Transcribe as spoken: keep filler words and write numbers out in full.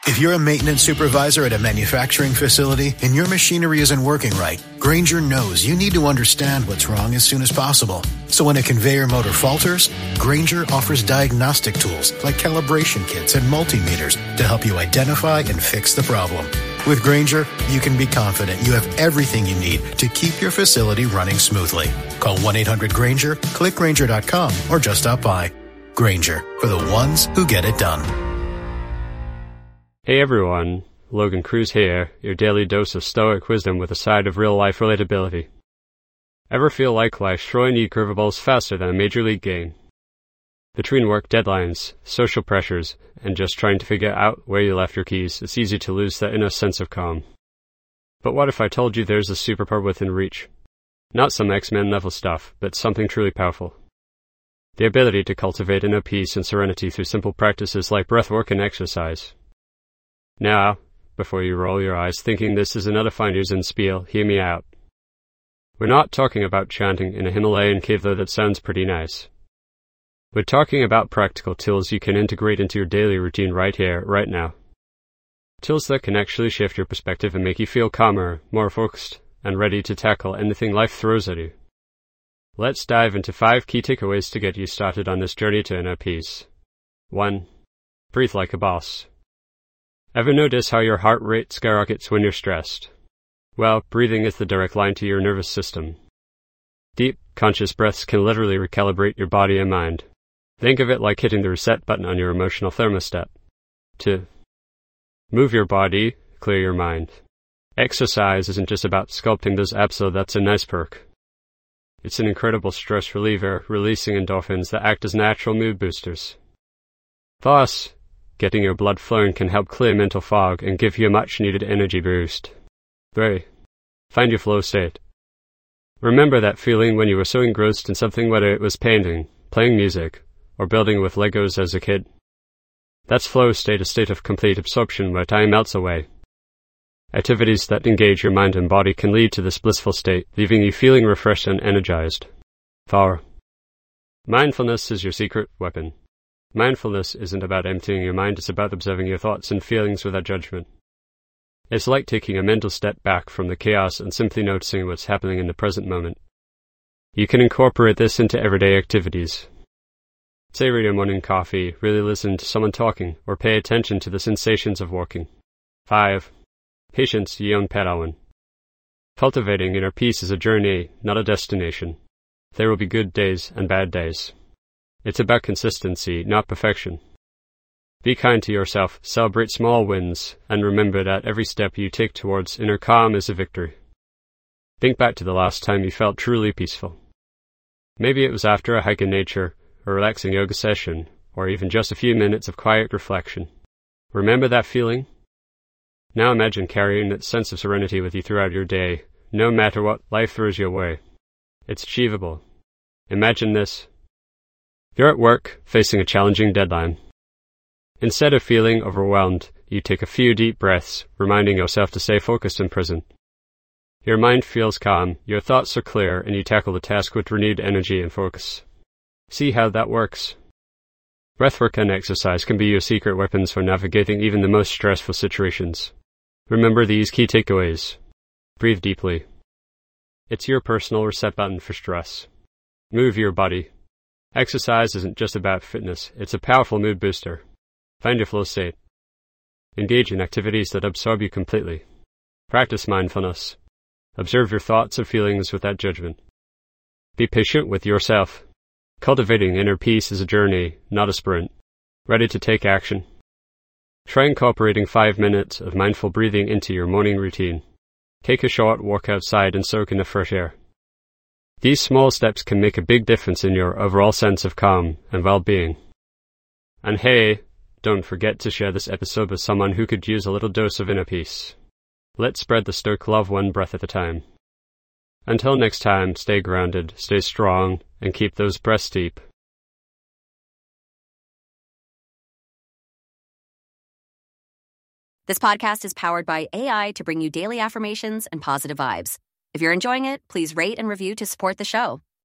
If you're a maintenance supervisor at a manufacturing facility and your machinery isn't working right, Grainger knows you need to understand what's wrong as soon as possible. So when a conveyor motor falters, Grainger offers diagnostic tools like calibration kits and multimeters to help you identify and fix the problem. With Grainger, you can be confident you have everything you need to keep your facility running smoothly. Call one eight hundred Grainger, click Grainger dot com, or just stop by. Grainger, for the ones who get it done. Hey everyone, Logan Cruz here, your daily dose of stoic wisdom with a side of real-life relatability. Ever feel like life's throwing you curveballs faster than a major league game? Between work deadlines, social pressures, and just trying to figure out where you left your keys, it's easy to lose that inner sense of calm. But what if I told you there's a superpower within reach? Not some X-Men level stuff, but something truly powerful. The ability to cultivate inner peace and serenity through simple practices like breathwork and exercise. Now, before you roll your eyes thinking this is another Finder's in spiel, hear me out. We're not talking about chanting in a Himalayan cave, though that sounds pretty nice. We're talking about practical tools you can integrate into your daily routine right here, right now. Tools that can actually shift your perspective and make you feel calmer, more focused, and ready to tackle anything life throws at you. Let's dive into five key takeaways to get you started on this journey to inner peace. one. Breathe like a boss. Ever notice how your heart rate skyrockets when you're stressed? Well, breathing is the direct line to your nervous system. Deep, conscious breaths can literally recalibrate your body and mind. Think of it like hitting the reset button on your emotional thermostat. two. Move your body, clear your mind. Exercise isn't just about sculpting those abs, so that's a nice perk. It's an incredible stress reliever, releasing endorphins that act as natural mood boosters. Thus, getting your blood flowing can help clear mental fog and give you a much-needed energy boost. three. Find your flow state. Remember that feeling when you were so engrossed in something, whether it was painting, playing music, or building with Legos as a kid? That's flow state, a state of complete absorption where time melts away. Activities that engage your mind and body can lead to this blissful state, leaving you feeling refreshed and energized. four. Mindfulness is your secret weapon. Mindfulness isn't about emptying your mind, it's about observing your thoughts and feelings without judgment. It's like taking a mental step back from the chaos and simply noticing what's happening in the present moment. You can incorporate this into everyday activities. Savor your morning coffee, really listen to someone talking, or pay attention to the sensations of walking. five. Patience, Yeon Padawan. Cultivating inner peace is a journey, not a destination. There will be good days and bad days. It's about consistency, not perfection. Be kind to yourself, celebrate small wins, and remember that every step you take towards inner calm is a victory. Think back to the last time you felt truly peaceful. Maybe it was after a hike in nature, a relaxing yoga session, or even just a few minutes of quiet reflection. Remember that feeling? Now imagine carrying that sense of serenity with you throughout your day, no matter what life throws your way. It's achievable. Imagine this. You're at work, facing a challenging deadline. Instead of feeling overwhelmed, you take a few deep breaths, reminding yourself to stay focused and present. Your mind feels calm, your thoughts are clear, and you tackle the task with renewed energy and focus. See how that works. Breathwork and exercise can be your secret weapons for navigating even the most stressful situations. Remember these key takeaways. Breathe deeply. It's your personal reset button for stress. Move your body. Exercise isn't just about fitness, it's a powerful mood booster. Find your flow state. Engage in activities that absorb you completely. Practice mindfulness. Observe your thoughts and feelings without judgment. Be patient with yourself. Cultivating inner peace is a journey, not a sprint. Ready to take action? Try incorporating five minutes of mindful breathing into your morning routine. Take a short walk outside and soak in the fresh air. These small steps can make a big difference in your overall sense of calm and well-being. And hey, don't forget to share this episode with someone who could use a little dose of inner peace. Let's spread the stoic love one breath at a time. Until next time, stay grounded, stay strong, and keep those breaths deep. This podcast is powered by A I to bring you daily affirmations and positive vibes. If you're enjoying it, please rate and review to support the show.